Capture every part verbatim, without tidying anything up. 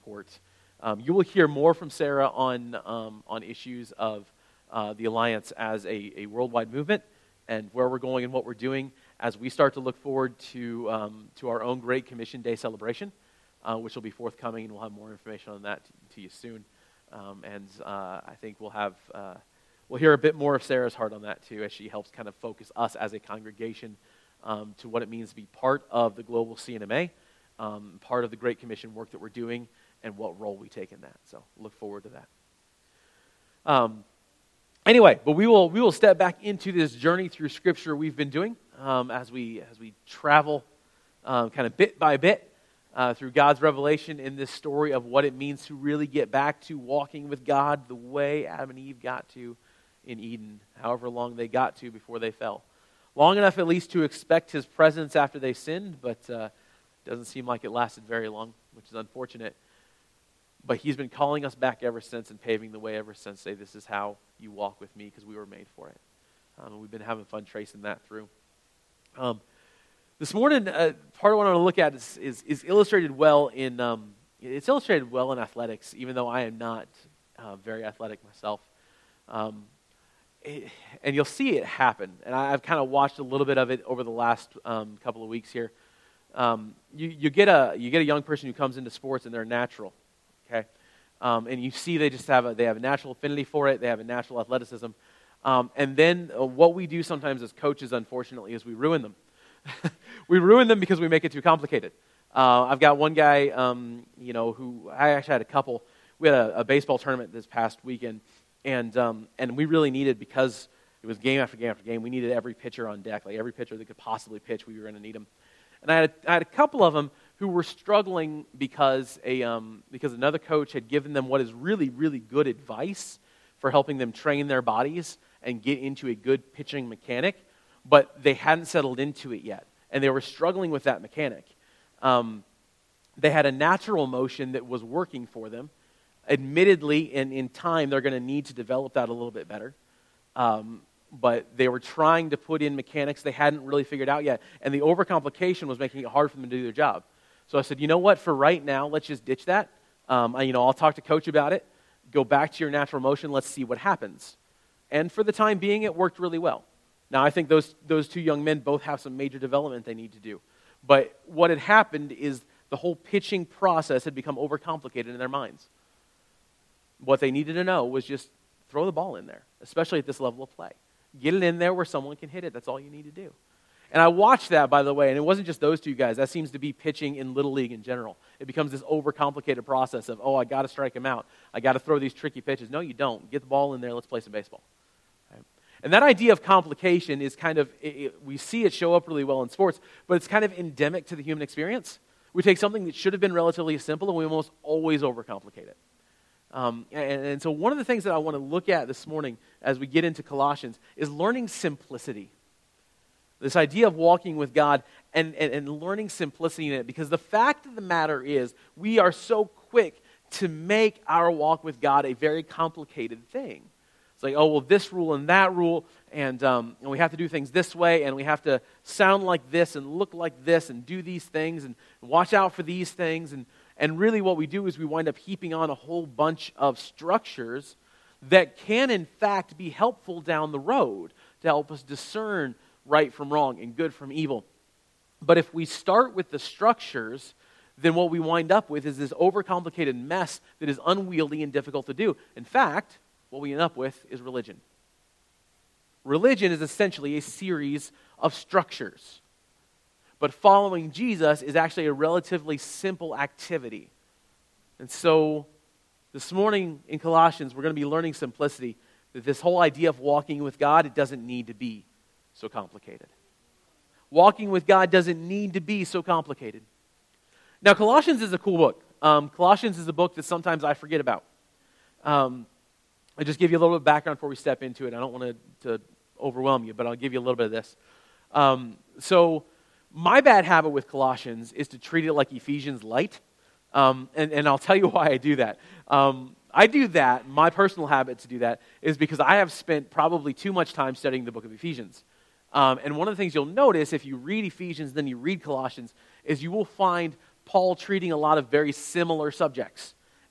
support. Um, you will hear more from Sarah on um, on issues of uh, the Alliance as a, a worldwide movement and where we're going and what we're doing as we start to look forward to um, to our own Great Commission Day celebration, uh, which will be forthcoming, and we'll have more information on that to, to you soon. Um, and uh, I think we'll have uh, we'll hear a bit more of Sarah's heart on that too, as she helps kind of focus us as a congregation um, to what it means to be part of the global C N M A, um, part of the Great Commission work that we're doing, and what role we take in that. So look forward to that. Um, anyway, but we will we will step back into this journey through Scripture we've been doing um, as we as we travel um, kind of bit by bit uh, through God's revelation in this story of what it means to really get back to walking with God the way Adam and Eve got to in Eden, however long they got to before they fell. Long enough at least to expect His presence after they sinned, but uh, doesn't seem like it lasted very long, which is unfortunate. But He's been calling us back ever since and paving the way ever since. Say, this is how you walk with me because we were made for it. Um, and we've been having fun tracing that through. Um, this morning, uh, part of what I want to look at is, is, is illustrated well in, um, it's illustrated well in athletics, even though I am not uh, very athletic myself. Um, it, and you'll see it happen. And I, I've kind of watched a little bit of it over the last um, couple of weeks here. Um, you, you get a you get a young person who comes into sports and they're natural. Okay, um, and you see they just have a, they have a natural affinity for it. They have a natural athleticism, um, and then uh, what we do sometimes as coaches, unfortunately, is we ruin them. We ruin them because we make it too complicated. Uh, I've got one guy, um, you know, who I actually had a couple. We had a, a baseball tournament this past weekend, and um, and we really needed, because it was game after game after game, we needed every pitcher on deck, like every pitcher that could possibly pitch. We were going to need them, and I had a, I had a couple of them who were struggling because a um, because another coach had given them what is really, really good advice for helping them train their bodies and get into a good pitching mechanic, but they hadn't settled into it yet, and they were struggling with that mechanic. Um, they had a natural motion that was working for them. Admittedly, in, in time, they're going to need to develop that a little bit better. Um, but they were trying to put in mechanics they hadn't really figured out yet, and the overcomplication was making it hard for them to do their job. So I said, you know what, for right now, let's just ditch that. Um, I, you know, I'll talk to Coach about it. Go back to your natural motion. Let's see what happens. And for the time being, it worked really well. Now, I think those those two young men both have some major development they need to do. But what had happened is the whole pitching process had become overcomplicated in their minds. What they needed to know was just throw the ball in there, especially at this level of play. Get it in there where someone can hit it. That's all you need to do. And I watched that, by the way, and it wasn't just those two guys. That seems to be pitching in Little League in general. It becomes this overcomplicated process of, oh, I got to strike him out. I got to throw these tricky pitches. No, you don't. Get the ball in there. Let's play some baseball. Right? And that idea of complication is kind of, it, it, we see it show up really well in sports, but it's kind of endemic to the human experience. We take something that should have been relatively simple, and we almost always overcomplicate it. Um, and, and so one of the things that I want to look at this morning as we get into Colossians is learning simplicity. This idea of walking with God and, and, and learning simplicity in it, because the fact of the matter is we are so quick to make our walk with God a very complicated thing. It's like, oh, well, this rule and that rule, and, um, and we have to do things this way, and we have to sound like this and look like this and do these things and watch out for these things. And, and really what we do is we wind up heaping on a whole bunch of structures that can, in fact, be helpful down the road to help us discern right from wrong and good from evil. But if we start with the structures, then what we wind up with is this overcomplicated mess that is unwieldy and difficult to do. In fact, what we end up with is religion. Religion is essentially a series of structures. But following Jesus is actually a relatively simple activity. And so this morning in Colossians, we're going to be learning simplicity, that this whole idea of walking with God, it doesn't need to be so complicated. Walking with God doesn't need to be so complicated. Now, Colossians is a cool book. Um, Colossians is a book that sometimes I forget about. Um, I'll just give you a little bit of background before we step into it. I don't want to, to overwhelm you, but I'll give you a little bit of this. Um, so, my bad habit with Colossians is to treat it like Ephesians light, um, and, and I'll tell you why I do that. Um, I do that, my personal habit to do that, is because I have spent probably too much time studying the book of Ephesians. Um, and one of the things you'll notice if you read Ephesians, then you read Colossians, is you will find Paul treating a lot of very similar subjects.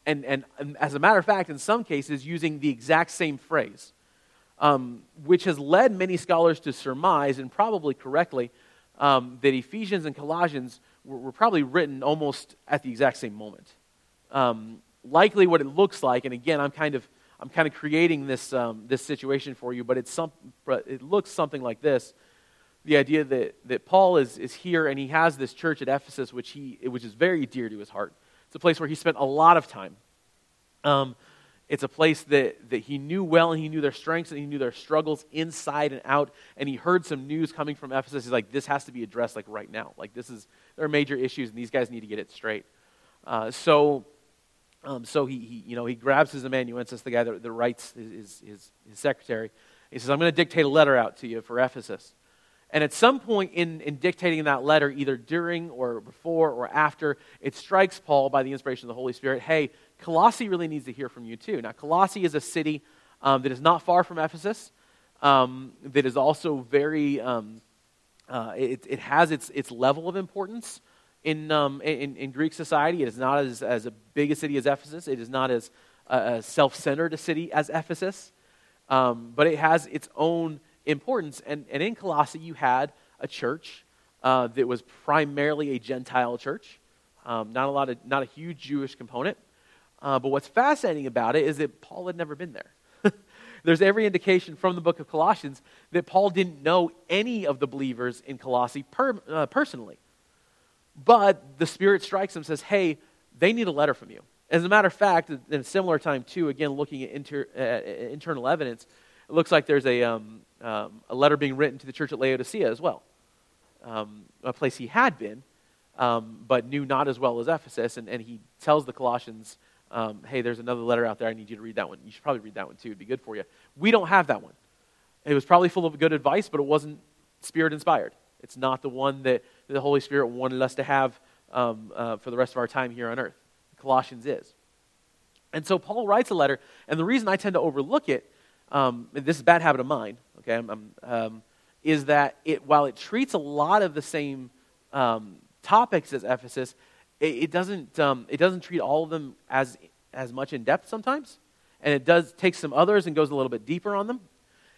and, and, and as a matter of fact, in some cases, using the exact same phrase, um, which has led many scholars to surmise, and probably correctly, um, that Ephesians and Colossians were, were probably written almost at the exact same moment. Um, likely what it looks like, and again, I'm kind of I'm kind of creating this um, this situation for you, but it's some it looks something like this. The idea that, that Paul is, is here and he has this church at Ephesus, which he which is very dear to his heart. It's a place where he spent a lot of time. Um, it's a place that, that he knew well, and he knew their strengths and he knew their struggles inside and out. And he heard some news coming from Ephesus. He's like, this has to be addressed like right now. Like this is there are major issues, and these guys need to get it straight. Uh, so. Um, so he, he, you know, he grabs his amanuensis, the guy that, that writes his, his, his secretary. He says, I'm going to dictate a letter out to you for Ephesus. And at some point in, in dictating that letter, either during or before or after, it strikes Paul by the inspiration of the Holy Spirit, hey, Colossae really needs to hear from you too. Now, Colossae is a city um, that is not far from Ephesus, um, that is also very, um, uh, it, it has its, its level of importance. In, um, in in Greek society, it is not as, as a big a city as Ephesus. It is not as uh, self-centered a city as Ephesus. Um, but it has its own importance. And, and in Colossae, you had a church uh, that was primarily a Gentile church. Um, not a lot of, not a huge Jewish component. Uh, but what's fascinating about it is that Paul had never been there. There's every indication from the book of Colossians that Paul didn't know any of the believers in Colossae per, uh, personally. But the Spirit strikes him and says, hey, they need a letter from you. As a matter of fact, in a similar time too, again, looking at inter, uh, internal evidence, it looks like there's a, um, um, a letter being written to the church at Laodicea as well, um, a place he had been, um, but knew not as well as Ephesus. And, and he tells the Colossians, um, hey, there's another letter out there. I need you to read that one. You should probably read that one too. It'd be good for you. We don't have that one. It was probably full of good advice, but it wasn't Spirit-inspired. It's not the one that the Holy Spirit wanted us to have um, uh, for the rest of our time here on earth. Colossians is. And so Paul writes a letter, and the reason I tend to overlook it, um, and this is a bad habit of mine, okay, I'm, I'm, um, is that it while it treats a lot of the same um, topics as Ephesus, it, it doesn't um, it doesn't treat all of them as as much in depth sometimes, and it does take some others and goes a little bit deeper on them,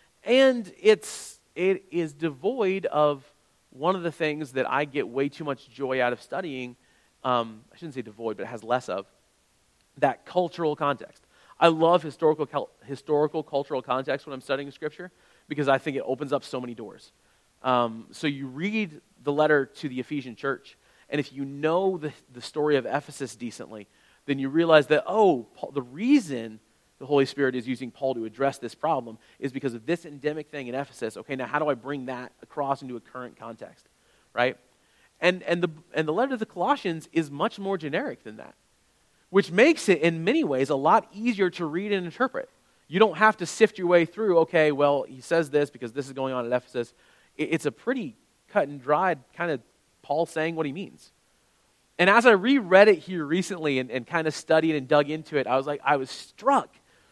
and it's it is devoid of one of the things that I get way too much joy out of studying, um, I shouldn't say devoid, but it has less of, that cultural context. I love historical historical cultural context when I'm studying Scripture because I think it opens up so many doors. Um, so you read the letter to the Ephesian church, and if you know the, the story of Ephesus decently, then you realize that, oh, Paul, the reason the Holy Spirit is using Paul to address this problem is because of this endemic thing in Ephesus. Okay, now how do I bring that across into a current context, right? And and the and the letter to the Colossians is much more generic than that, which makes it in many ways a lot easier to read and interpret. You don't have to sift your way through, okay, well, he says this because this is going on at Ephesus. It's a pretty cut and dried kind of Paul saying what he means. And as I reread it here recently and, and kind of studied and dug into it, I was like, I was struck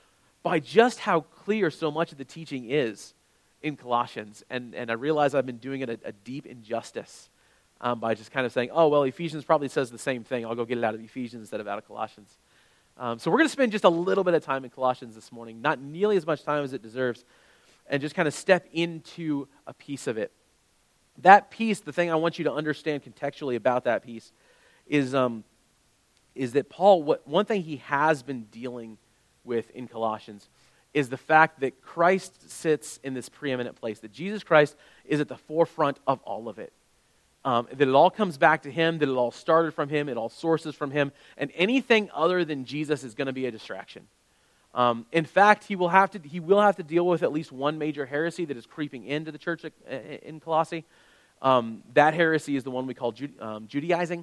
by just how clear so much of the teaching is in Colossians. And, and I realize I've been doing it a, a deep injustice um, by just kind of saying, oh, well, Ephesians probably says the same thing. I'll go get it out of Ephesians instead of out of Colossians. Um, so we're going to spend just a little bit of time in Colossians this morning, not nearly as much time as it deserves, and just kind of step into a piece of it. That piece, the thing I want you to understand contextually about that piece is, um, is that Paul, what, one thing he has been dealing with in Colossians is the fact that Christ sits in this preeminent place, that Jesus Christ is at the forefront of all of it. Um, that it all comes back to him, that it all started from him, it all sources from him, and anything other than Jesus is going to be a distraction. Um, in fact, he will have to he will have to deal with at least one major heresy that is creeping into the church in Colossae. Um, that heresy is the one we call Jude, um, Judaizing,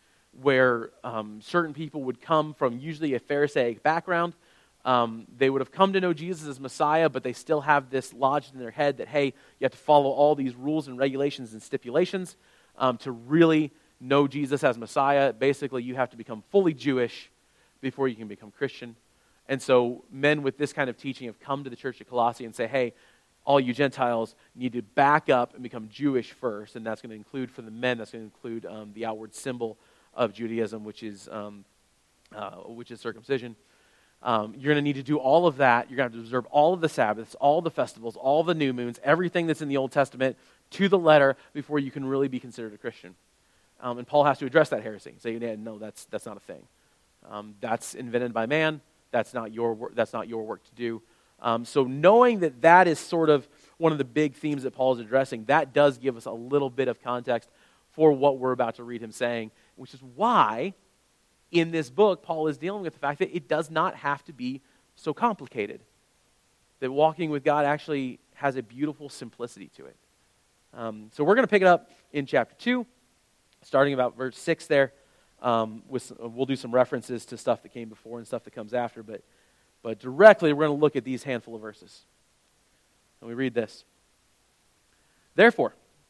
where um, certain people would come from usually a Pharisaic background. Um, they would have come to know Jesus as Messiah, but they still have this lodged in their head that, hey, you have to follow all these rules and regulations and stipulations um, to really know Jesus as Messiah. Basically, you have to become fully Jewish before you can become Christian. And so men with this kind of teaching have come to the church at Colossae and say, hey, all you Gentiles need to back up and become Jewish first. And that's going to include, for the men, that's going to include um, the outward symbol of Judaism, which is um, uh, which is circumcision. Um, you're going to need to do all of that. You're going to have to observe all of the Sabbaths, all the festivals, all the new moons, everything that's in the Old Testament to the letter before you can really be considered a Christian. Um, and Paul has to address that heresy. Say, yeah, no, that's that's not a thing. Um, that's invented by man. That's not your wor- that's not your work to do. Um, so knowing that that is sort of one of the big themes that Paul is addressing, that does give us a little bit of context for what we're about to read him saying, which is why in this book, Paul is dealing with the fact that it does not have to be so complicated. That walking with God actually has a beautiful simplicity to it. Um, so we're going to pick it up in chapter two, starting about verse six there. Um, with, we'll do some references to stuff that came before and stuff that comes after, but, but directly we're going to look at these handful of verses. And we read this. Therefore,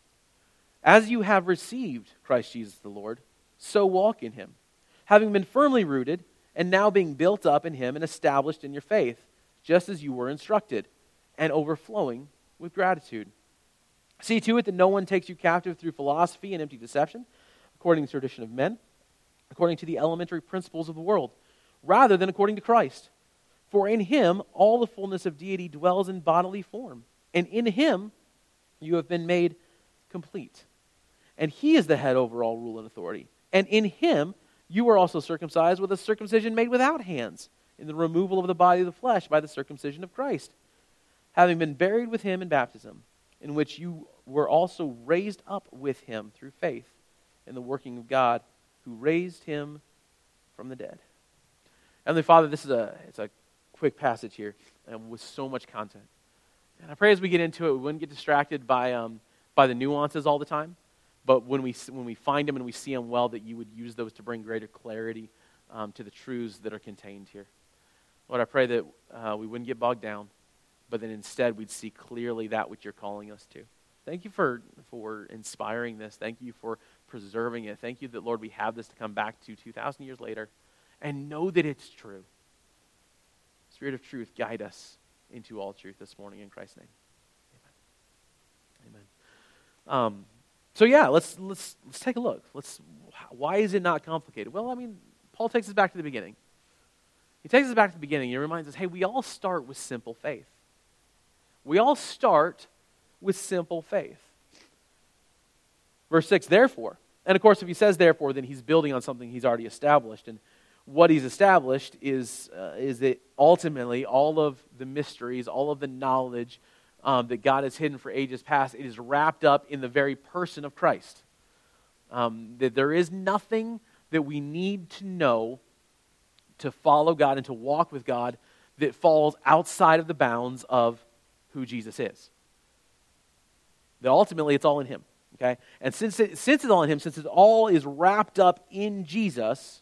as you have received Christ Jesus the Lord, so walk in him, having been firmly rooted, and now being built up in him and established in your faith, just as you were instructed, and overflowing with gratitude. See to it that no one takes you captive through philosophy and empty deception, according to the tradition of men, according to the elementary principles of the world, rather than according to Christ. For in him all the fullness of deity dwells in bodily form, and in him you have been made complete. And he is the head over all rule and authority. And in him you were also circumcised with a circumcision made without hands, in the removal of the body of the flesh by the circumcision of Christ, having been buried with him in baptism, in which you were also raised up with him through faith in the working of God, who raised him from the dead. Heavenly Father, this is a it's a quick passage here, and with so much content. And I pray as we get into it, we wouldn't get distracted by um, by the nuances all the time. But when we when we find them and we see them well, that you would use those to bring greater clarity um, to the truths that are contained here. Lord, I pray that uh, we wouldn't get bogged down, but that instead we'd see clearly that which you're calling us to. Thank you for, for inspiring this. Thank you for preserving it. Thank you that, Lord, we have this to come back to two thousand years later and know that it's true. Spirit of truth, guide us into all truth this morning in Christ's name. Amen. Amen. Um, So yeah, let's let's let's take a look. Let's why is it not complicated? Well, I mean, Paul takes us back to the beginning. He takes us back to the beginning. He reminds us, hey, we all start with simple faith. We all start with simple faith. Verse six, therefore. And of course, if he says therefore, then he's building on something he's already established. And what he's established is uh, is that ultimately all of the mysteries, all of the knowledge Um, that God has hidden for ages past, it is wrapped up in the very person of Christ. Um, that there is nothing that we need to know to follow God and to walk with God that falls outside of the bounds of who Jesus is. That ultimately it's all in him. Okay? And since, it, since it's all in him, since it all is wrapped up in Jesus,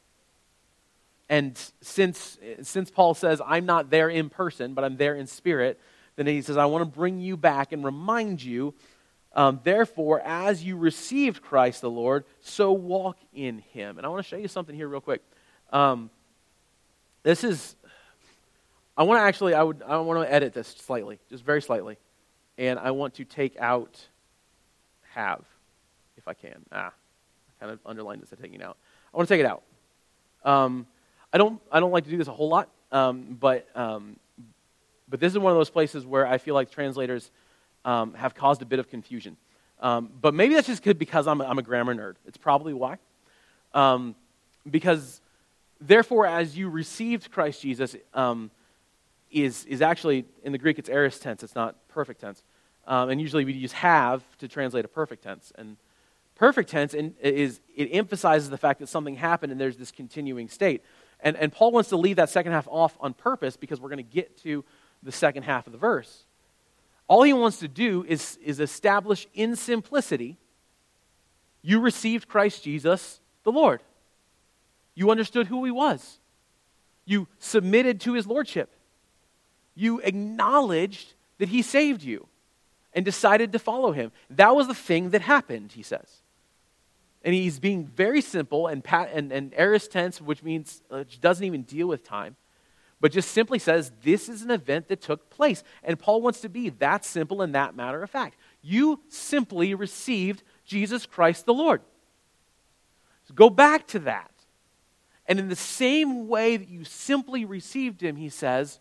and since, since Paul says, I'm not there in person, but I'm there in spirit, then he says, I want to bring you back and remind you, um, therefore, as you received Christ the Lord, so walk in him. And I want to show you something here real quick. Um, this is, I want to actually, I would, I want to edit this slightly, just very slightly. And I want to take out have, if I can. Ah, I kind of underlined this at taking it out. I want to take it out. Um, I don't, I don't like to do this a whole lot, um, but... Um, But this is one of those places where I feel like translators um, have caused a bit of confusion. Um, but maybe that's just good because I'm a, I'm a grammar nerd. It's probably why. Um, because, therefore, as you received Christ Jesus, um, is is actually, in the Greek, it's aorist tense. It's not perfect tense. Um, and usually we use have to translate a perfect tense. And perfect tense in, is it emphasizes the fact that something happened and there's this continuing state. And, and Paul wants to leave that second half off on purpose because we're going to get to the second half of the verse. All he wants to do is, is establish in simplicity, you received Christ Jesus the Lord. You understood who he was. You submitted to his lordship. You acknowledged that he saved you and decided to follow him. That was the thing that happened, he says. And he's being very simple and pat, and, and aorist tense, which means uh, which doesn't even deal with time, but just simply says this is an event that took place. And Paul wants to be that simple and that matter of fact. You simply received Jesus Christ the Lord. So go back to that. And in the same way that you simply received him, he says,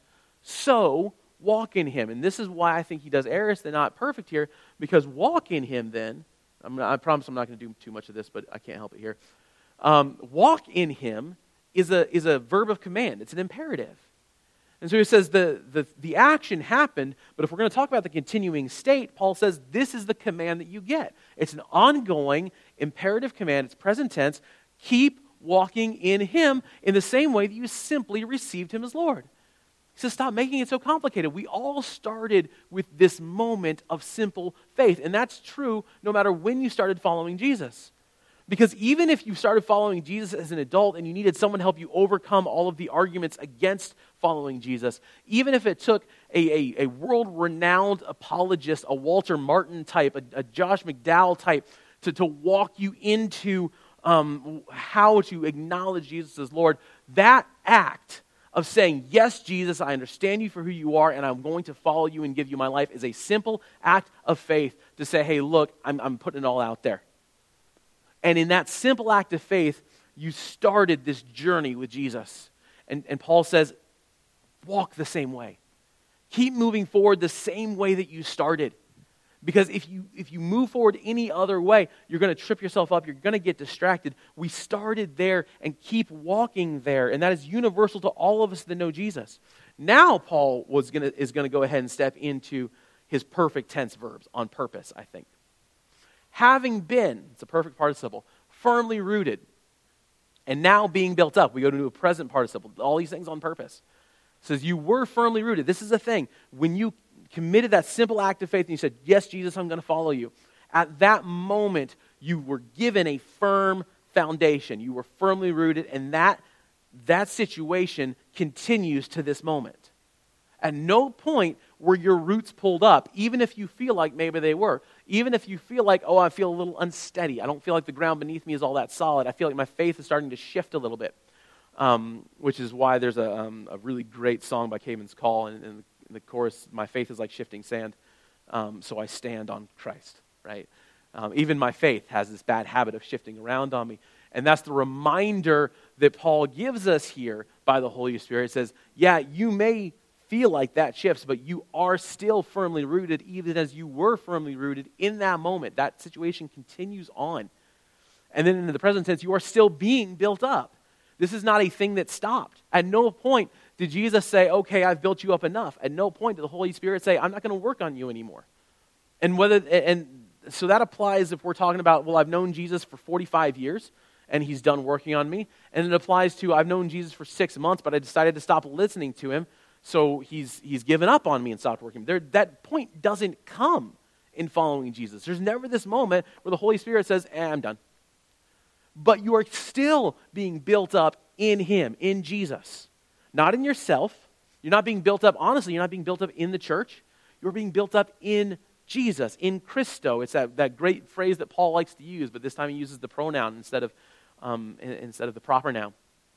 so walk in him. And this is why I think he does aorist and not perfect here, because walk in him then, I'm not, I promise I'm not going to do too much of this, but I can't help it here. Um, walk in him is a, is a verb of command. It's an imperative. And so he says the, the, the action happened, but if we're going to talk about the continuing state, Paul says this is the command that you get. It's an ongoing imperative command. It's present tense. Keep walking in him in the same way that you simply received him as Lord. He says stop making it so complicated. We all started with this moment of simple faith, and that's true no matter when you started following Jesus. Because even if you started following Jesus as an adult and you needed someone to help you overcome all of the arguments against following Jesus, even if it took a, a, a world-renowned apologist, a Walter Martin type, a, a Josh McDowell type, to, to walk you into um, how to acknowledge Jesus as Lord, that act of saying, yes, Jesus, I understand you for who you are, and I'm going to follow you and give you my life, is a simple act of faith to say, hey, look, I'm, I'm putting it all out there. And in that simple act of faith, you started this journey with Jesus. And, and Paul says, walk the same way. Keep moving forward the same way that you started. Because if you if you move forward any other way, you're going to trip yourself up. You're going to get distracted. We started there and keep walking there. And that is universal to all of us that know Jesus. Now Paul was gonna, is going to go ahead and step into his perfect tense verbs on purpose, I think. Having been, it's a perfect participle, firmly rooted, and now being built up. We go to a present participle. All these things on purpose. It says you were firmly rooted. This is the thing. When you committed that simple act of faith and you said, yes, Jesus, I'm going to follow you. At that moment, you were given a firm foundation. You were firmly rooted, and that, that situation continues to this moment. At no point were your roots pulled up, even if you feel like maybe they were. Even if you feel like, oh, I feel a little unsteady. I don't feel like the ground beneath me is all that solid. I feel like my faith is starting to shift a little bit, um, which is why there's a, um, a really great song by Caedmon's Call, and, and in the chorus, my faith is like shifting sand, um, so I stand on Christ, right? Um, even my faith has this bad habit of shifting around on me. And that's the reminder that Paul gives us here by the Holy Spirit. It says, yeah, you may feel like that shifts, but you are still firmly rooted, even as you were firmly rooted in that moment. That situation continues on. And then in the present tense, you are still being built up. This is not a thing that stopped. At no point did Jesus say, okay, I've built you up enough. At no point did the Holy Spirit say, I'm not going to work on you anymore. And whether and so that applies if we're talking about, well, I've known Jesus for forty-five years, and he's done working on me. And it applies to, I've known Jesus for six months, but I decided to stop listening to him, so he's he's given up on me and stopped working. There, that point doesn't come in following Jesus. There's never this moment where the Holy Spirit says, eh, I'm done. But you are still being built up in him, in Jesus. Not in yourself. You're not being built up, honestly, you're not being built up in the church. You're being built up in Jesus, in Christo. It's that, that great phrase that Paul likes to use, but this time he uses the pronoun instead of, um, instead of the proper noun.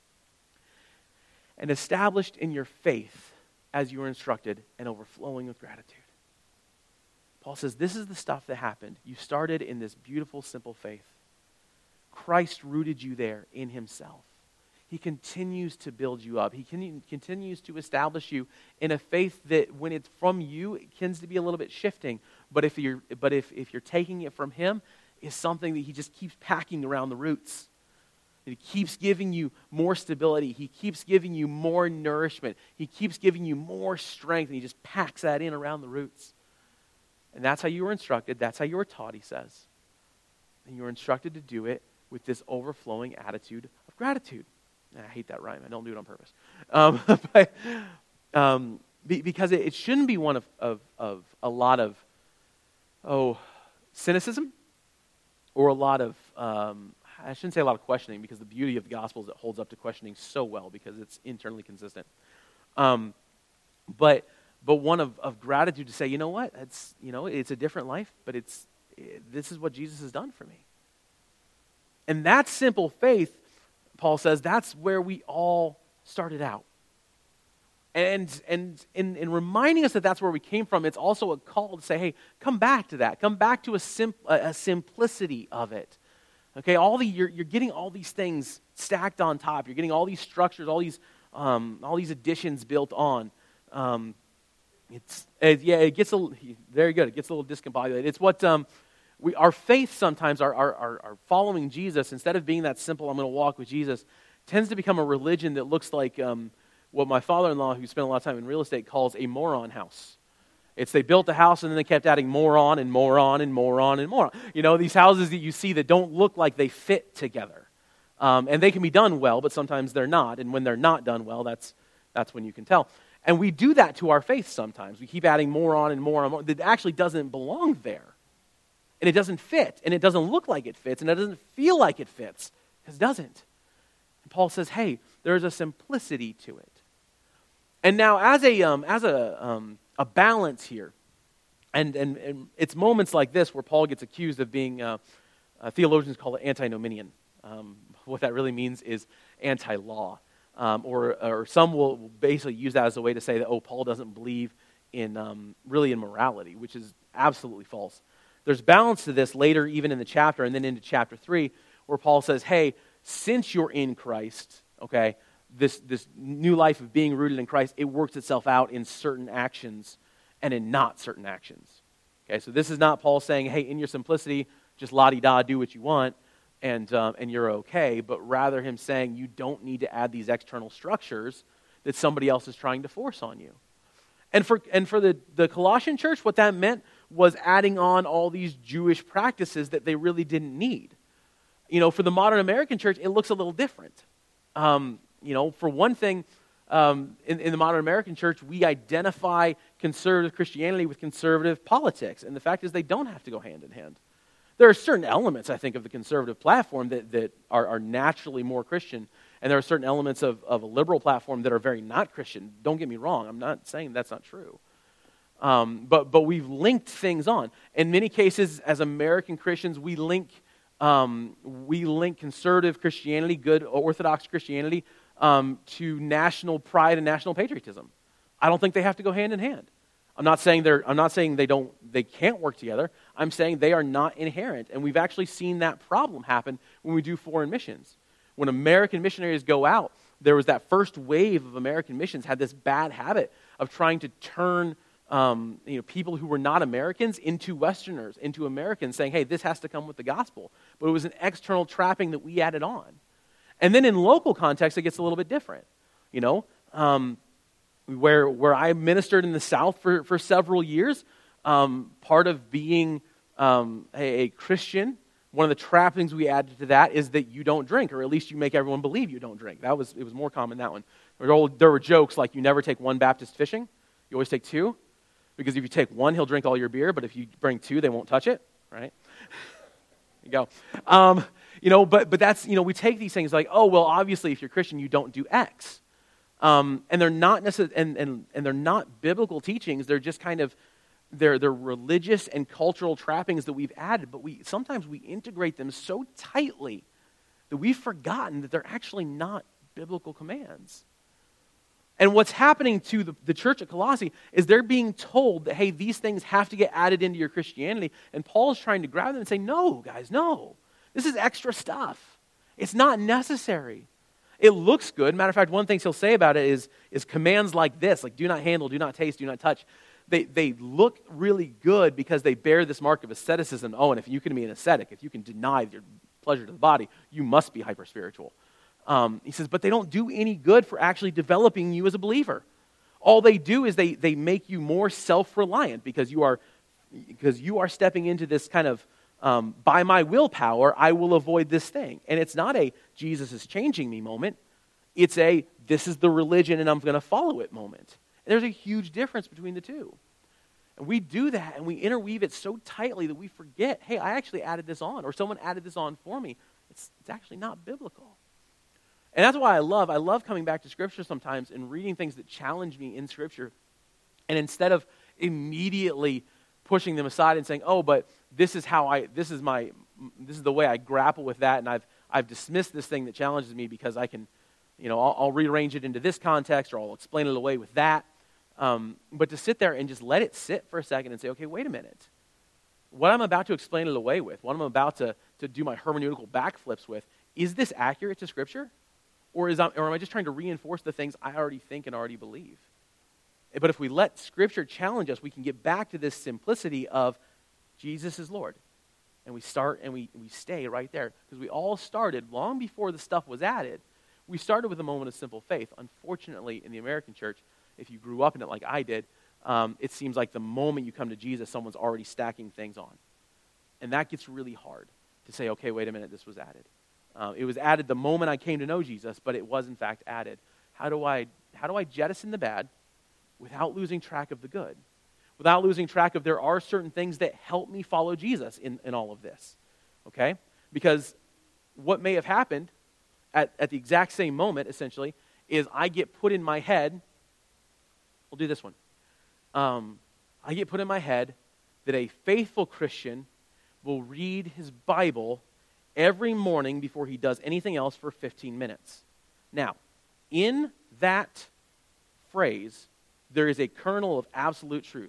And established in your faith as you were instructed and overflowing with gratitude. Paul says, this is the stuff that happened. You started in this beautiful, simple faith. Christ rooted you there in himself. He continues to build you up. He can, continues to establish you in a faith that when it's from you, it tends to be a little bit shifting. But if you're, but if, if you're taking it from him, it's something that he just keeps packing around the roots. He keeps giving you more stability. He keeps giving you more nourishment. He keeps giving you more strength, and he just packs that in around the roots. And that's how you were instructed. That's how you were taught, he says. And you were instructed to do it with this overflowing attitude of gratitude. And I hate that rhyme. I don't do it on purpose. Um, but, um, be, because it, it shouldn't be one of, of, of a lot of, oh, cynicism or a lot of, um, I shouldn't say a lot of questioning, because the beauty of the gospel is it holds up to questioning so well because it's internally consistent. Um, but but one of, of gratitude to say, you know what, it's you know it's a different life, but it's it, this is what Jesus has done for me. And that simple faith, Paul says, that's where we all started out. And and in, in reminding us that that's where we came from, it's also a call to say, hey, come back to that. Come back to a, sim- a simplicity of it. Okay, all the you're, you're getting all these things stacked on top. You're getting all these structures, all these um, all these additions built on. Um, it's it, yeah, it gets a very good. It gets a little discombobulated. It's what um, we our faith sometimes, our, our our our following Jesus, instead of being that simple, I'm going to walk with Jesus, tends to become a religion that looks like um, what my father-in-law, who spent a lot of time in real estate, calls a moron house. It's they built a house and then they kept adding more on and more on and more on and more on. You know, these houses that you see that don't look like they fit together. Um, and they can be done well, but sometimes they're not. And when they're not done well, that's that's when you can tell. And we do that to our faith sometimes. We keep adding more on and more on more that actually doesn't belong there. And it doesn't fit. And it doesn't look like it fits. And it doesn't feel like it fits. Because it doesn't. And Paul says, hey, there's a simplicity to it. And now as a um, as a... Um, a balance here. And, and and it's moments like this where Paul gets accused of being, uh, uh, theologians call it antinomian. Um, what that really means is anti-law. Um, or, or some will basically use that as a way to say that, oh, Paul doesn't believe in um, really in morality, which is absolutely false. There's balance to this later even in the chapter and then into chapter three where Paul says, hey, since you're in Christ, okay, This this new life of being rooted in Christ, it works itself out in certain actions and in not certain actions. Okay, so this is not Paul saying, hey, in your simplicity, just la-di-da, do what you want, and um, and you're okay, but rather him saying you don't need to add these external structures that somebody else is trying to force on you. And for and for the, the Colossian church, what that meant was adding on all these Jewish practices that they really didn't need. You know, for the modern American church, it looks a little different. Um You know, for one thing, um, in, in the modern American church, we identify conservative Christianity with conservative politics. And the fact is they don't have to go hand in hand. There are certain elements, I think, of the conservative platform that, that are, are naturally more Christian. And there are certain elements of, of a liberal platform that are very not Christian. Don't get me wrong. I'm not saying that's not true. Um, but, but we've linked things on. In many cases, as American Christians, we link, um, we link conservative Christianity, good Orthodox Christianity, Um, to national pride and national patriotism. I don't think they have to go hand in hand. I'm not saying they're. I'm not saying they don't. They can't work together. I'm saying they are not inherent, and we've actually seen that problem happen when we do foreign missions. When American missionaries go out, there was that first wave of American missions had this bad habit of trying to turn um, you know people who were not Americans into Westerners, into Americans, saying, "Hey, this has to come with the gospel." But it was an external trapping that we added on. And then in local context, it gets a little bit different. You know, um, where where I ministered in the South for, for several years, um, part of being um, a, a Christian, one of the trappings we added to that is that you don't drink, or at least you make everyone believe you don't drink. That was it was more common, that one. There were, old, there were jokes like you never take one Baptist fishing, you always take two, because if you take one, he'll drink all your beer, but if you bring two, they won't touch it, right? There you go. Um, You know, but but that's, you know, we take these things like, oh, well, obviously, if you're Christian, you don't do X. Um, and they're not necessarily, and, and, and they're not biblical teachings. They're just kind of, they're, they're religious and cultural trappings that we've added. But we sometimes we integrate them so tightly that we've forgotten that they're actually not biblical commands. And what's happening to the, the church at Colossae is they're being told that, hey, these things have to get added into your Christianity. And Paul is trying to grab them and say, no, guys, no. This is extra stuff. It's not necessary. It looks good. Matter of fact, one of the things he'll say about it is, is commands like this, like do not handle, do not taste, do not touch. They, they look really good because they bear this mark of asceticism. Oh, and if you can be an ascetic, if you can deny your pleasure to the body, you must be hyper-spiritual. Um, he says, but they don't do any good for actually developing you as a believer. All they do is they, they make you more self-reliant because you are, because you are stepping into this kind of Um, by my willpower, I will avoid this thing. And it's not a Jesus is changing me moment. It's a this is the religion and I'm going to follow it moment. And there's a huge difference between the two. And we do that and we interweave it so tightly that we forget, hey, I actually added this on, or someone added this on for me. It's, it's actually not biblical. And that's why I love, I love coming back to Scripture sometimes and reading things that challenge me in Scripture. And instead of immediately pushing them aside and saying, oh, but this is how I, this is my, this is the way I grapple with that, and I've I've dismissed this thing that challenges me because I can, you know, I'll, I'll rearrange it into this context, or I'll explain it away with that. Um, but to sit there and just let it sit for a second and say, okay, wait a minute. What I'm about to explain it away with, what I'm about to, to do my hermeneutical backflips with, is this accurate to Scripture? Or, is I, or am I just trying to reinforce the things I already think and already believe? But if we let Scripture challenge us, we can get back to this simplicity of Jesus is Lord. And we start and we, we stay right there. Because we all started, long before the stuff was added, we started with a moment of simple faith. Unfortunately, in the American church, if you grew up in it like I did, um, it seems like the moment you come to Jesus, someone's already stacking things on. And that gets really hard to say, okay, wait a minute, this was added. Uh, it was added the moment I came to know Jesus, but it was in fact added. How do I how do I jettison the bad without losing track of the good? Without losing track of there are certain things that help me follow Jesus in, in all of this. Okay? Because what may have happened at, at the exact same moment, essentially, is I get put in my head, we'll do this one. Um, I get put in my head that a faithful Christian will read his Bible every morning before he does anything else for fifteen minutes. Now, in that phrase, there is a kernel of absolute truth.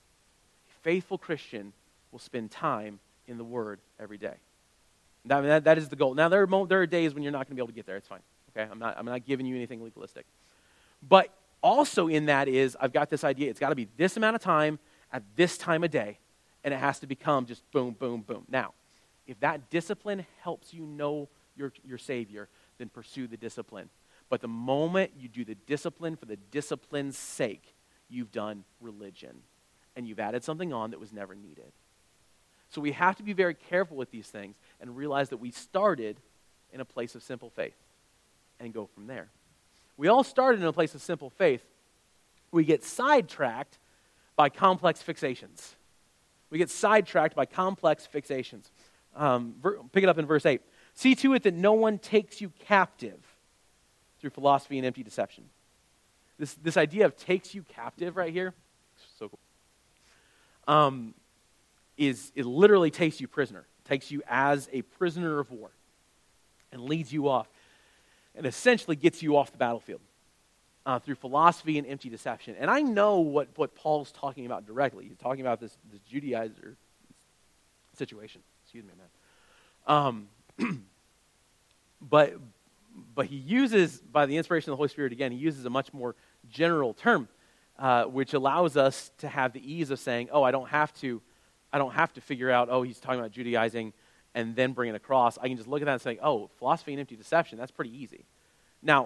A faithful Christian will spend time in the Word every day. That, that, that is the goal. Now, there are, mo- there are days when you're not going to be able to get there. It's fine. Okay, I'm not, I'm not giving you anything legalistic. But also in that is, I've got this idea, it's got to be this amount of time at this time of day, and it has to become just boom, boom, boom. Now, if that discipline helps you know your, your Savior, then pursue the discipline. But the moment you do the discipline for the discipline's sake, you've done religion. And you've added something on that was never needed. So we have to be very careful with these things and realize that we started in a place of simple faith and go from there. We all started in a place of simple faith. We get sidetracked by complex fixations. We get sidetracked by complex fixations. Um, ver- pick it up in verse eight. See to it that no one takes you captive through philosophy and empty deception. This, this idea of takes you captive right here, so cool, um, is it literally takes you prisoner. Takes you as a prisoner of war and leads you off and essentially gets you off the battlefield uh, through philosophy and empty deception. And I know what, what Paul's talking about directly. He's talking about this, this Judaizer situation. Excuse me, man. Um, but but he uses, by the inspiration of the Holy Spirit again, he uses a much more general term, uh, which allows us to have the ease of saying, oh, I don't have to, I don't have to figure out, oh, he's talking about Judaizing and then bring it across. I can just look at that and say, oh, philosophy and empty deception, that's pretty easy. Now,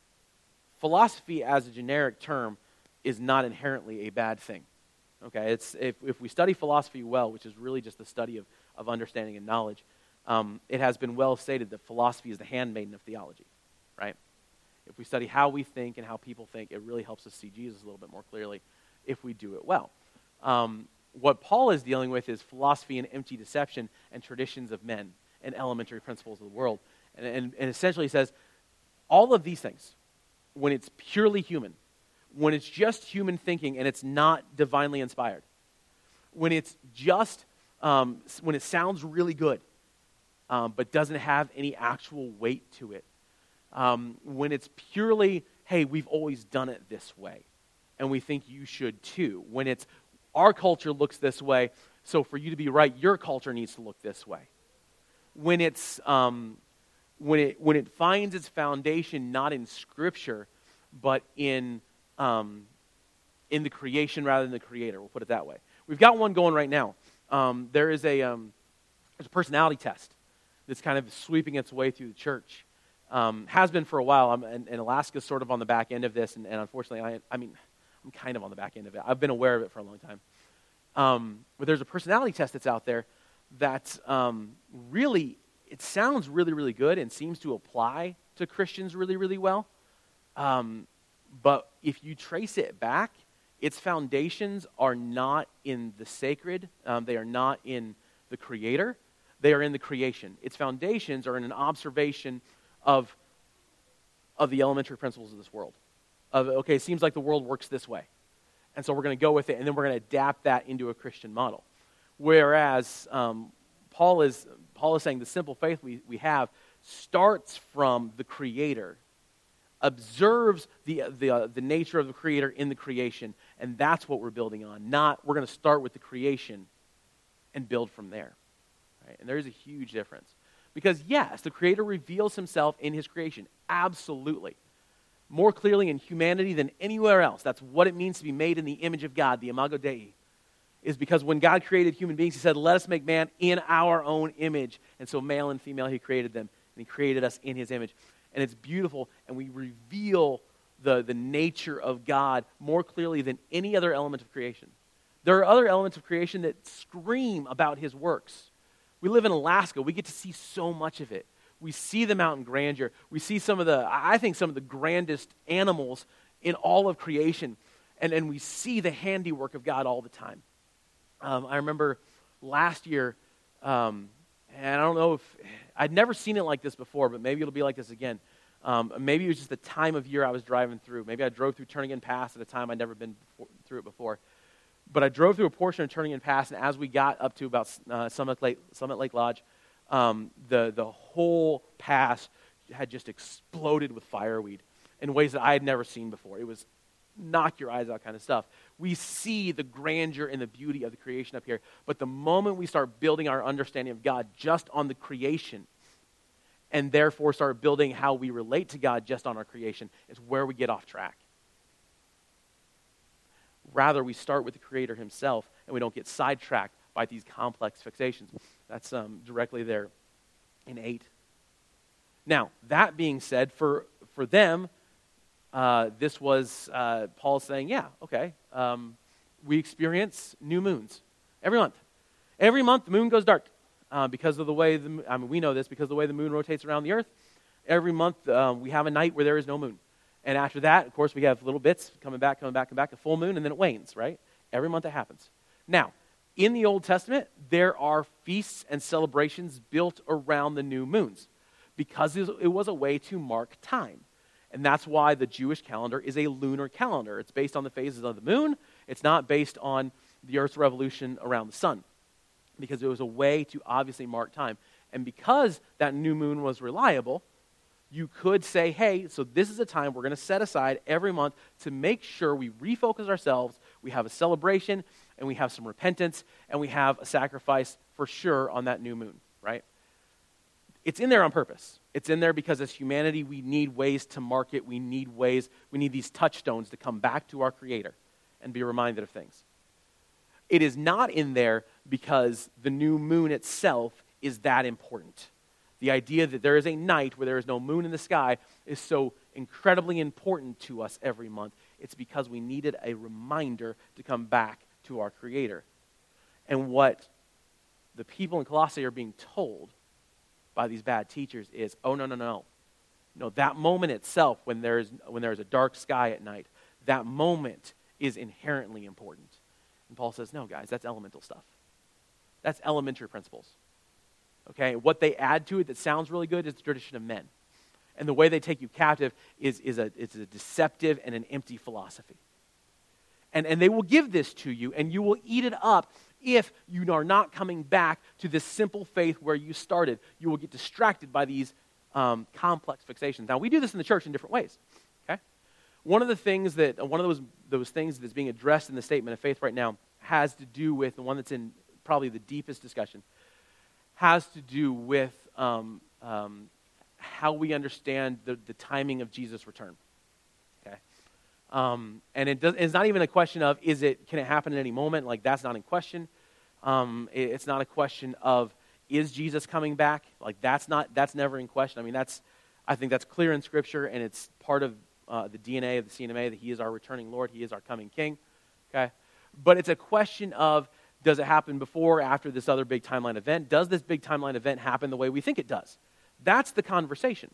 philosophy as a generic term is not inherently a bad thing. Okay, it's if, if we study philosophy well, which is really just the study of, of understanding and knowledge, um, it has been well stated that philosophy is the handmaiden of theology, right? If we study how we think and how people think, it really helps us see Jesus a little bit more clearly if we do it well. Um, what Paul is dealing with is philosophy and empty deception and traditions of men and elementary principles of the world. And, and, and essentially says, all of these things, when it's purely human, when it's just human thinking and it's not divinely inspired, when it's just, um, when it sounds really good, um, but doesn't have any actual weight to it, um, when it's purely, hey, we've always done it this way, and we think you should too, when it's, our culture looks this way, so for you to be right, your culture needs to look this way. When it's, um, when it when it finds its foundation not in Scripture, but in um, in the creation rather than the Creator. We'll put it that way. We've got one going right now. Um, there is a um, there's a personality test that's kind of sweeping its way through the church. Um, has been for a while. I'm, and, and Alaska's sort of on the back end of this, and, and unfortunately, I I mean, I'm kind of on the back end of it. I've been aware of it for a long time. Um, but there's a personality test that's out there that um, really, it sounds really, really good and seems to apply to Christians really, really well. Um, but if you trace it back, its foundations are not in the sacred. Um, they are not in the Creator. They are in the creation. Its foundations are in an observation of, of the elementary principles of this world. Of, okay, it seems like the world works this way. And so we're going to go with it, and then we're going to adapt that into a Christian model. Whereas um, Paul is Paul is saying the simple faith we, we have starts from the Creator, observes the the, uh, the nature of the Creator in the creation, and that's what we're building on. Not, we're going to start with the creation and build from there. Right? And there is a huge difference. Because yes, the Creator reveals himself in his creation. Absolutely. More clearly in humanity than anywhere else. That's what it means to be made in the image of God, the Imago Dei. Is because when God created human beings, he said, let us make man in our own image. And so male and female, he created them. And he created us in his image. And it's beautiful. And we reveal the, the nature of God more clearly than any other element of creation. There are other elements of creation that scream about his works. We live in Alaska. We get to see so much of it. We see the mountain grandeur. We see some of the, I think, some of the grandest animals in all of creation. And, and we see the handiwork of God all the time. Um, I remember last year, um, and I don't know if, I'd never seen it like this before, but maybe it'll be like this again. Um, maybe it was just the time of year I was driving through. Maybe I drove through Turning In Pass at a time I'd never been before, through it before. But I drove through a portion of Turning In Pass, and as we got up to about uh, Summit Lake, Summit Lake Lodge, um, the, the whole pass had just exploded with fireweed in ways that I had never seen before. It was knock your eyes out kind of stuff. We see the grandeur and the beauty of the creation up here, but the moment we start building our understanding of God just on the creation, and therefore start building how we relate to God just on our creation, is where we get off track. Rather, we start with the Creator himself, and we don't get sidetracked by these complex fixations. That's um, directly there in eight. Now, that being said, for, for them, uh, this was uh, Paul saying, yeah, okay, um, we experience new moons every month. Every month, the moon goes dark uh, because of the way, the, I mean, we know this, because of the way the moon rotates around the earth. Every month, um, we have a night where there is no moon. And after that, of course, we have little bits coming back, coming back, coming back, a full moon, and then it wanes, right? Every month it happens. Now, in the Old Testament, there are feasts and celebrations built around the new moons because it was a way to mark time. And that's why the Jewish calendar is a lunar calendar. It's based on the phases of the moon. It's not based on the Earth's revolution around the sun, because it was a way to obviously mark time. And because that new moon was reliable, you could say, hey, so this is a time we're going to set aside every month to make sure we refocus ourselves, we have a celebration, and we have some repentance, and we have a sacrifice for sure on that new moon, right? It's in there on purpose. It's in there because as humanity, we need ways to mark it. We need ways, we need these touchstones to come back to our Creator and be reminded of things. It is not in there because the new moon itself is that important. The idea that there is a night where there is no moon in the sky is so incredibly important to us every month. It's because we needed a reminder to come back to our Creator. And what the people in Colossae are being told by these bad teachers is, oh, no, no, no. No, that moment itself, when there is when there is a dark sky at night, that moment is inherently important. And Paul says, no, guys, that's elemental stuff. That's elementary principles. Okay, what they add to it that sounds really good is the tradition of men. And the way they take you captive is, is, a, is a deceptive and an empty philosophy. And, and they will give this to you, and you will eat it up if you are not coming back to this simple faith where you started. You will get distracted by these um, complex fixations. Now, we do this in the church in different ways. Okay, one of the things that, one of those, those things that's being addressed in the statement of faith right now has to do with, the one that's in probably the deepest discussion, has to do with um, um, how we understand the, the timing of Jesus' return. Okay, um, and it does, it's not even a question of is it can it happen at any moment? Like that's not in question. Um, it, it's not a question of is Jesus coming back? Like that's not that's never in question. I mean that's I think that's clear in Scripture, and it's part of uh, the D N A of the C N M A that He is our returning Lord. He is our coming King. Okay, but it's a question of, does it happen before or after this other big timeline event? Does this big timeline event happen the way we think it does? That's the conversation.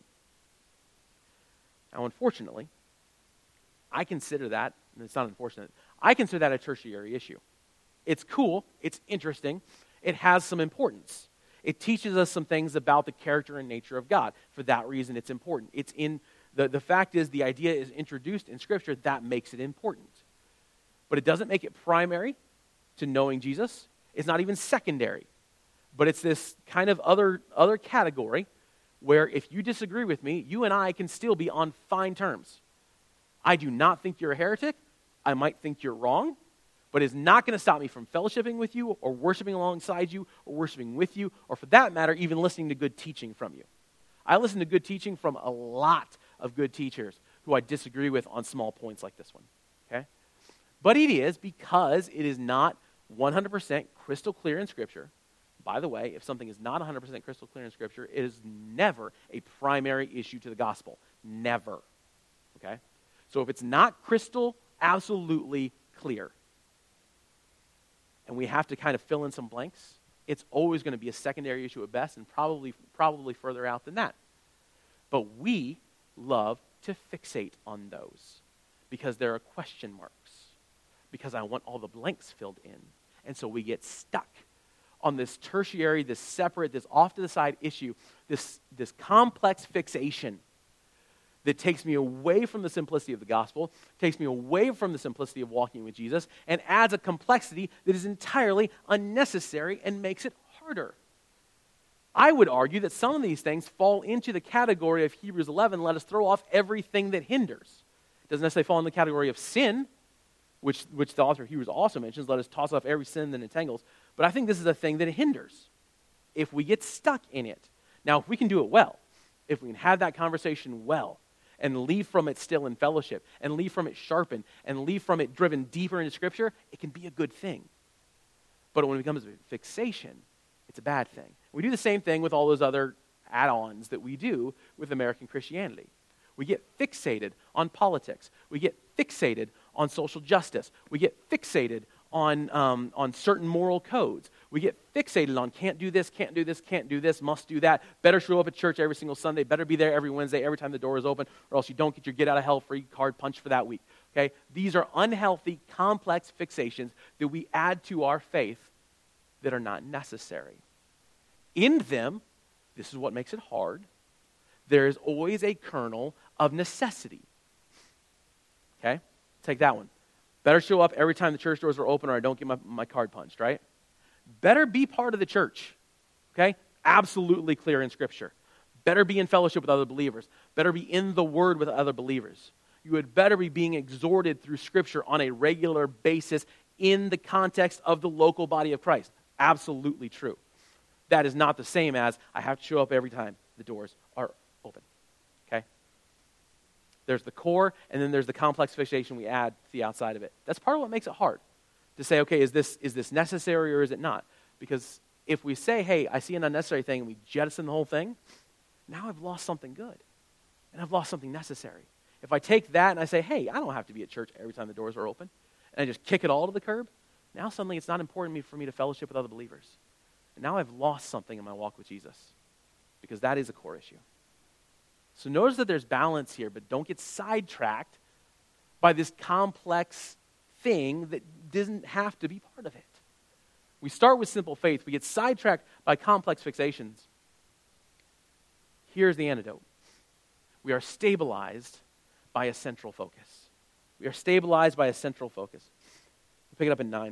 Now, unfortunately, I consider that, and it's not unfortunate, I consider that a tertiary issue. It's cool, it's interesting, it has some importance. It teaches us some things about the character and nature of God. For that reason, it's important. It's in the, the fact is the idea is introduced in Scripture, that makes it important. But it doesn't make it primary to knowing Jesus. It's not even secondary. But it's this kind of other, other category where if you disagree with me, you and I can still be on fine terms. I do not think you're a heretic. I might think you're wrong. but it's not going to stop me from fellowshipping with you or worshiping alongside you or worshiping with you, or for that matter, even listening to good teaching from you. I listen to good teaching from a lot of good teachers who I disagree with on small points like this one, okay? But it is because it is not one hundred percent crystal clear in Scripture. By the way, if something is not one hundred percent crystal clear in Scripture, it is never a primary issue to the gospel. Never, okay? So if it's not crystal, absolutely clear, and we have to kind of fill in some blanks, it's always going to be a secondary issue at best, and probably probably further out than that. But we love to fixate on those because there are question marks, because I want all the blanks filled in. And so we get stuck on this tertiary, this separate, this off-to-the-side issue, this, this complex fixation that takes me away from the simplicity of the gospel, takes me away from the simplicity of walking with Jesus, and adds a complexity that is entirely unnecessary and makes it harder. I would argue that some of these things fall into the category of Hebrews eleven, let us throw off everything that hinders. It doesn't necessarily fall in the category of sin, which, which the author of Hebrews also mentions, let us toss off every sin that entangles. But I think this is a thing that hinders if we get stuck in it. Now, if we can do it well, if we can have that conversation well, and leave from it still in fellowship, and leave from it sharpened, and leave from it driven deeper into Scripture, it can be a good thing. But when it becomes a fixation, it's a bad thing. We do the same thing with all those other add-ons that we do with American Christianity. We get fixated on politics. We get fixated on social justice. We get fixated on, um, on certain moral codes. We get fixated on can't do this, can't do this, can't do this, must do that, better show up at church every single Sunday, better be there every Wednesday, every time the door is open, or else you don't get your get-out-of-hell-free card punched for that week. Okay? These are unhealthy, complex fixations that we add to our faith that are not necessary. In them, this is what makes it hard, there is always a kernel of necessity. Okay? Take that one. Better show up every time the church doors are open or I don't get my, my card punched, right? Better be part of the church, okay? Absolutely clear in Scripture. Better be in fellowship with other believers. Better be in the Word with other believers. You would better be being exhorted through Scripture on a regular basis in the context of the local body of Christ. Absolutely true. That is not the same as I have to show up every time the doors are open, okay? There's the core, and then there's the complex fixation we add to the outside of it. That's part of what makes it hard to say, okay, is this is this necessary or is it not? Because if we say, hey, I see an unnecessary thing, and we jettison the whole thing, now I've lost something good, and I've lost something necessary. If I take that and I say, hey, I don't have to be at church every time the doors are open, and I just kick it all to the curb, now suddenly it's not important for me to fellowship with other believers. And now I've lost something in my walk with Jesus, because that is a core issue. So notice that there's balance here, but don't get sidetracked by this complex thing that doesn't have to be part of it. We start with simple faith. We get sidetracked by complex fixations. Here's the antidote. We are stabilized by a central focus. We are stabilized by a central focus. We'll pick it up in nine.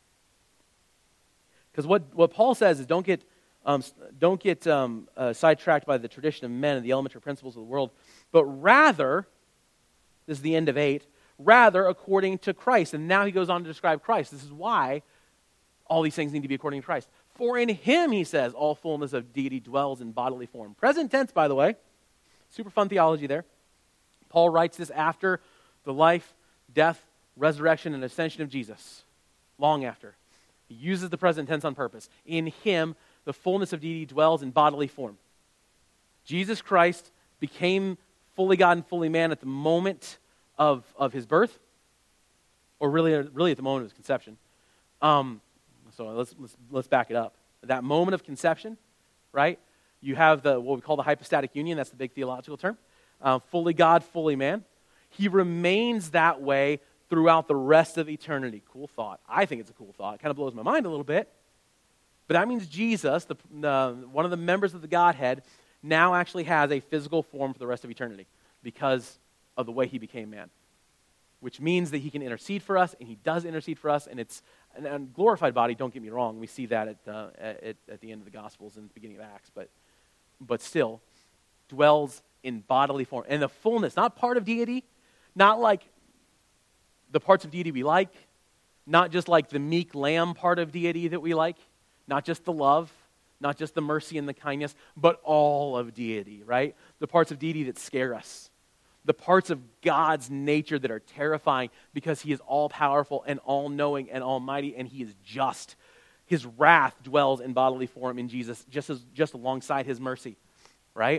Because what, what Paul says is don't get Um, don't get um, uh, sidetracked by the tradition of men and the elementary principles of the world, but rather, this is the end of eight, rather according to Christ. And now he goes on to describe Christ. This is why all these things need to be according to Christ. For in him, he says, all fullness of deity dwells in bodily form. Present tense, by the way. Super fun theology there. Paul writes this after the life, death, resurrection, and ascension of Jesus. Long after. He uses the present tense on purpose. In him, the fullness of deity dwells in bodily form. Jesus Christ became fully God and fully man at the moment of, of his birth, or really, really at the moment of his conception. Um, so let's, let's let's back it up. That moment of conception, right? You have the what we call the hypostatic union. That's the big theological term. Uh, fully God, fully man. He remains that way throughout the rest of eternity. Cool thought. I think it's a cool thought. It kind of blows my mind a little bit. But that means Jesus, the, uh, one of the members of the Godhead, now actually has a physical form for the rest of eternity because of the way he became man. Which means that he can intercede for us, and he does intercede for us, and it's a glorified body, don't get me wrong. We see that at, uh, at, at the end of the Gospels and the beginning of Acts, but, but still dwells in bodily form. And the fullness, not part of deity, not like the parts of deity we like, Not just like the meek lamb part of deity that we like, not just the love, not just the mercy and the kindness, but all of deity, right? The parts of deity that scare us. The parts of God's nature that are terrifying because he is all-powerful and all-knowing and almighty, and he is just. His wrath dwells in bodily form in Jesus, just as just alongside his mercy, right?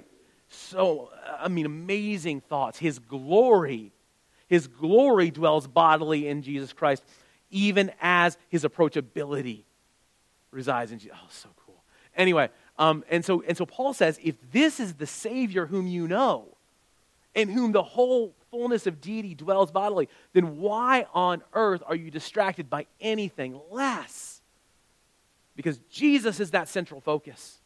So, I mean, amazing thoughts. His glory, his glory dwells bodily in Jesus Christ, even as his approachability resides in Jesus. Oh, so cool. Anyway, um, and so and so Paul says, if this is the Savior whom you know, in whom the whole fullness of deity dwells bodily, then why on earth are you distracted by anything less? Because Jesus is that central focus.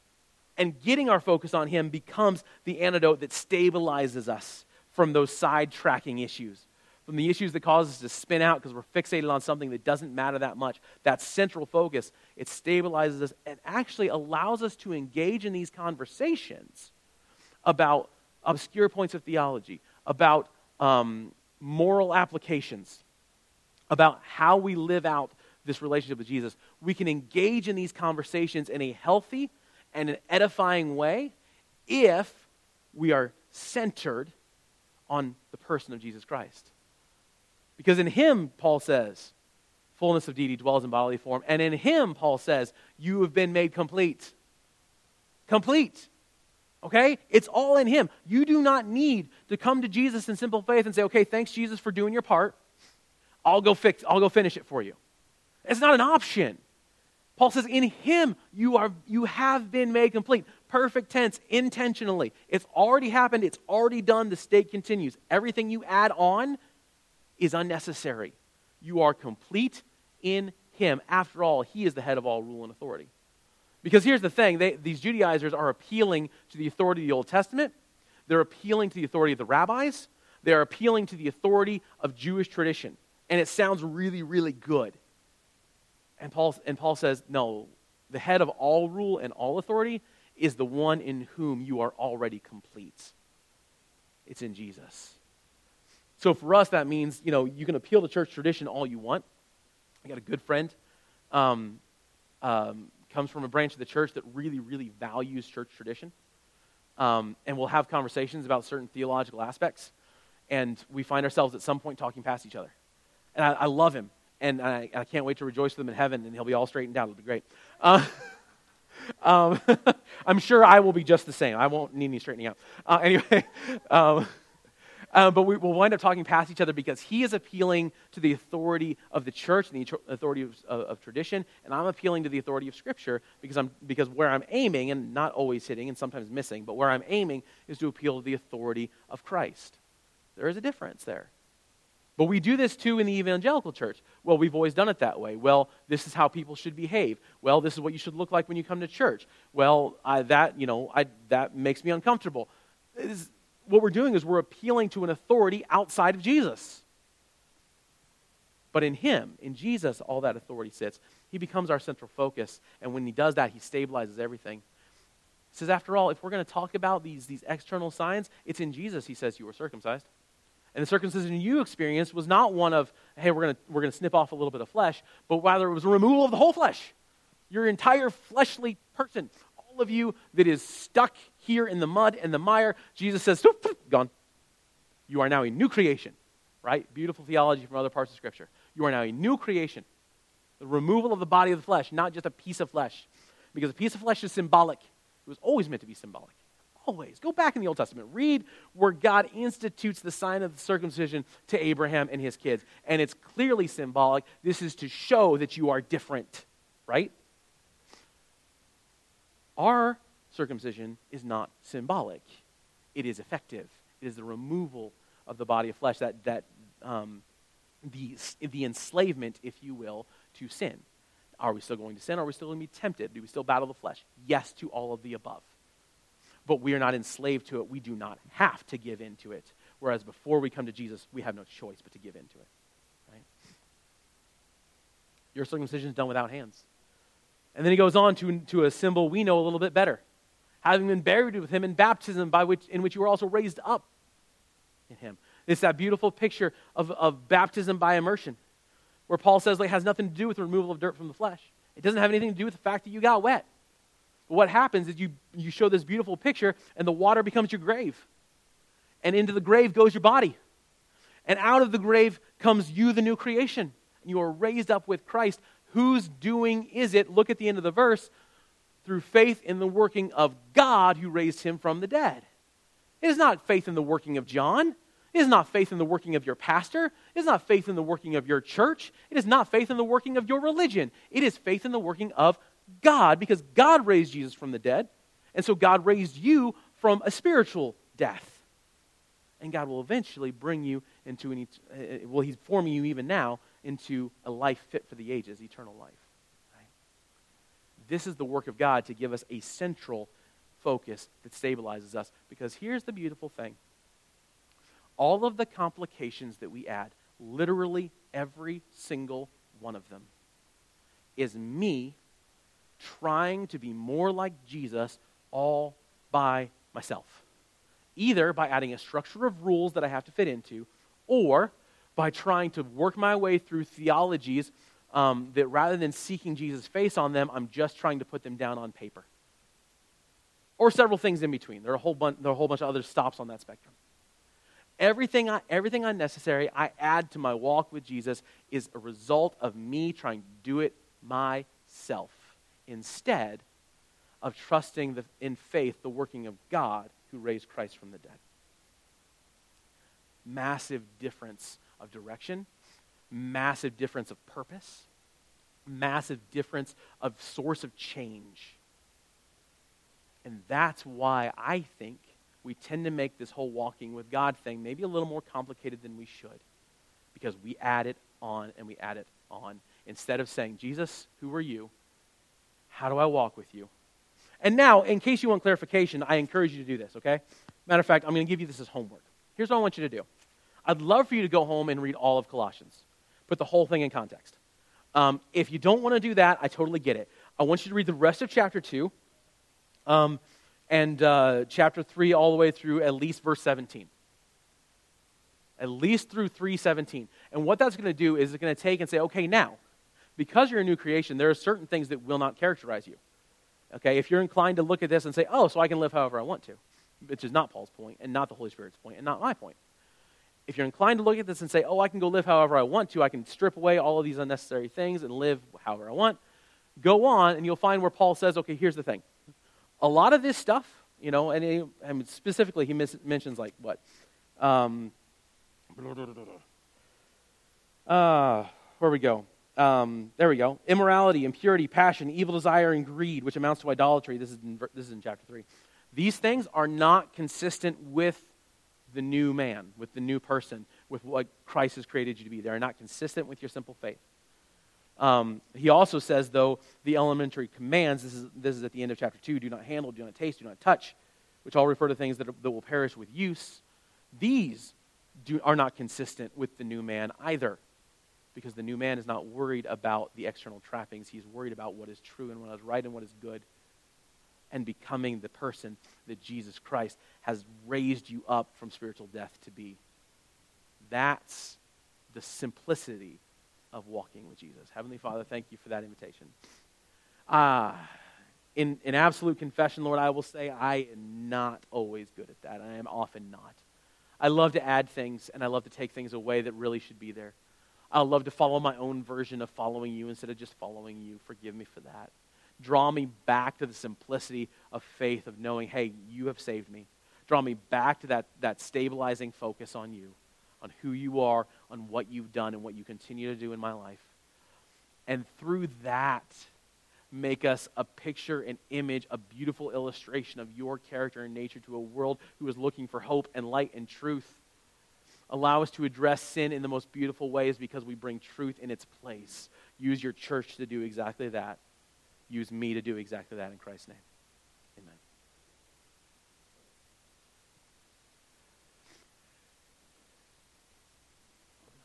And getting our focus on him becomes the antidote that stabilizes us from those sidetracking issues, from the issues that cause us to spin out because we're fixated on something that doesn't matter that much. That central focus, it stabilizes us and actually allows us to engage in these conversations about obscure points of theology, about um, moral applications, about how we live out this relationship with Jesus. We can engage in these conversations in a healthy and an edifying way if we are centered on the person of Jesus Christ. Because in him, Paul says, fullness of deity dwells in bodily form, and in him, Paul says, you have been made complete. Complete. Okay? It's all in him. You do not need to come to Jesus in simple faith and say, okay, thanks Jesus for doing your part. I'll go fix, I'll go finish it for you. It's not an option. Paul says, in him you are you have been made complete. Perfect tense, intentionally. It's already happened, it's already done, the state continues. Everything you add on is unnecessary. You are complete in him. After all, he is the head of all rule and authority. Because here's the thing, they, these Judaizers are appealing to the authority of the Old Testament. They're appealing to the authority of the rabbis. They're appealing to the authority of Jewish tradition. And it sounds really, really good. And Paul, and Paul says, no, the head of all rule and all authority is the one in whom you are already complete. It's in Jesus. So for us, that means, you know, you can appeal to church tradition all you want. I got a good friend, um, um, comes from a branch of the church that really, really values church tradition. Um, and we'll have conversations about certain theological aspects. And we find ourselves at some point talking past each other. And I, I love him. And I, I can't wait to rejoice with him in heaven, and he'll be all straightened out. It'll be great. Uh, um, I'm sure I will be just the same. I won't need any straightening out. Uh, anyway, um, uh, but we will wind up talking past each other because he is appealing to the authority of the church and the authority of, of, of tradition, and I'm appealing to the authority of Scripture because I'm because where I'm aiming, and not always hitting and sometimes missing, but where I'm aiming is to appeal to the authority of Christ. There is a difference there. But we do this too in the evangelical church. Well, we've always done it that way. Well, this is how people should behave. Well, this is what you should look like when you come to church. Well, I, that you know, I, that makes me uncomfortable. Is, what we're doing is we're appealing to an authority outside of Jesus. But in him, in Jesus, all that authority sits. He becomes our central focus, and when he does that, he stabilizes everything. He says, after all, if we're going to talk about these, these external signs, it's in Jesus, he says, you were circumcised. And the circumcision you experienced was not one of, hey, we're going to we're going to snip off a little bit of flesh, but rather it was a removal of the whole flesh. Your entire fleshly person, all of you that is stuck here in the mud and the mire, Jesus says, gone. You are now a new creation, right? Beautiful theology from other parts of Scripture. You are now a new creation. The removal of the body of the flesh, not just a piece of flesh. Because a piece of flesh is symbolic. It was always meant to be symbolic. Always. Go back in the Old Testament. Read where God institutes the sign of the circumcision to Abraham and his kids. And it's clearly symbolic. This is to show that you are different, right? Our circumcision is not symbolic. It is effective. It is the removal of the body of flesh, that, that um, the, the enslavement, if you will, to sin. Are we still going to sin? Are we still going to be tempted? Do we still battle the flesh? Yes to all of the above. But we are not enslaved to it. We do not have to give in to it. Whereas before we come to Jesus, we have no choice but to give in to it. Right? Your circumcision is done without hands. And then he goes on to, to a symbol we know a little bit better. Having been buried with him in baptism, by which in which you were also raised up in him. It's that beautiful picture of, of baptism by immersion, where Paul says like has nothing to do with the removal of dirt from the flesh. It doesn't have anything to do with the fact that you got wet. But what happens is you, you show this beautiful picture and the water becomes your grave. And into the grave goes your body. And out of the grave comes you, the new creation. And you are raised up with Christ. Whose doing is it? Look at the end of the verse. Through faith in the working of God who raised him from the dead. It is not faith in the working of John. It is not faith in the working of your pastor. It is not faith in the working of your church. It is not faith in the working of your religion. It is faith in the working of God, because God raised Jesus from the dead. And so God raised you from a spiritual death. And God will eventually bring you into an, uh, well, he's forming you even now into a life fit for the ages, eternal life. Right? This is the work of God to give us a central focus that stabilizes us. Because here's the beautiful thing. All of the complications that we add, literally every single one of them, is me trying to be more like Jesus all by myself. Either by adding a structure of rules that I have to fit into, or by trying to work my way through theologies um, that rather than seeking Jesus' face on them, I'm just trying to put them down on paper. Or several things in between. There are a whole bunch, there are a whole bunch of other stops on that spectrum. Everything, I, everything unnecessary I add to my walk with Jesus is a result of me trying to do it myself, instead of trusting the, in faith the working of God who raised Christ from the dead. Massive difference of direction, massive difference of purpose, massive difference of source of change. And that's why I think we tend to make this whole walking with God thing maybe a little more complicated than we should, because we add it on and we add it on. Instead of saying, Jesus, who are you? How do I walk with you? And now, in case you want clarification, I encourage you to do this, okay? Matter of fact, I'm going to give you this as homework. Here's what I want you to do. I'd love for you to go home and read all of Colossians. Put the whole thing in context. Um, if you don't want to do that, I totally get it. I want you to read the rest of chapter two um, and uh, chapter three all the way through at least verse seventeen. At least through three seventeen. And what that's going to do is it's going to take and say, okay, now, because you're a new creation, there are certain things that will not characterize you. Okay, if you're inclined to look at this and say, oh, so I can live however I want to, which is not Paul's point, and not the Holy Spirit's point, and not my point. If you're inclined to look at this and say, oh, I can go live however I want to, I can strip away all of these unnecessary things and live however I want, go on, and you'll find where Paul says, okay, here's the thing. A lot of this stuff, you know, and, he, and specifically he mis- mentions like what? Um, uh, where we go? Um, there we go. Immorality, impurity, passion, evil desire, and greed, which amounts to idolatry. This is in, this is in chapter three. These things are not consistent with the new man, with the new person, with what Christ has created you to be. They are not consistent with your simple faith. Um, he also says, though, the elementary commands, this is, this is at the end of chapter two, do not handle, do not taste, do not touch, which all refer to things that, are, that will perish with use. These do, are not consistent with the new man either, because the new man is not worried about the external trappings. He's worried about what is true and what is right and what is good, and becoming the person that Jesus Christ has raised you up from spiritual death to be. That's the simplicity of walking with Jesus. Heavenly Father, thank you for that invitation. Uh, in, in absolute confession, Lord, I will say I am not always good at that. I am often not. I love to add things, and I love to take things away that really should be there. I love to follow my own version of following you instead of just following you. Forgive me for that. Draw me back to the simplicity of faith, of knowing, hey, you have saved me. Draw me back to that, that stabilizing focus on you, on who you are, on what you've done and what you continue to do in my life. And through that, make us a picture, an image, a beautiful illustration of your character and nature to a world who is looking for hope and light and truth. Allow us to address sin in the most beautiful ways because we bring truth in its place. Use your church to do exactly that. Use me to do exactly that in Christ's name. Amen.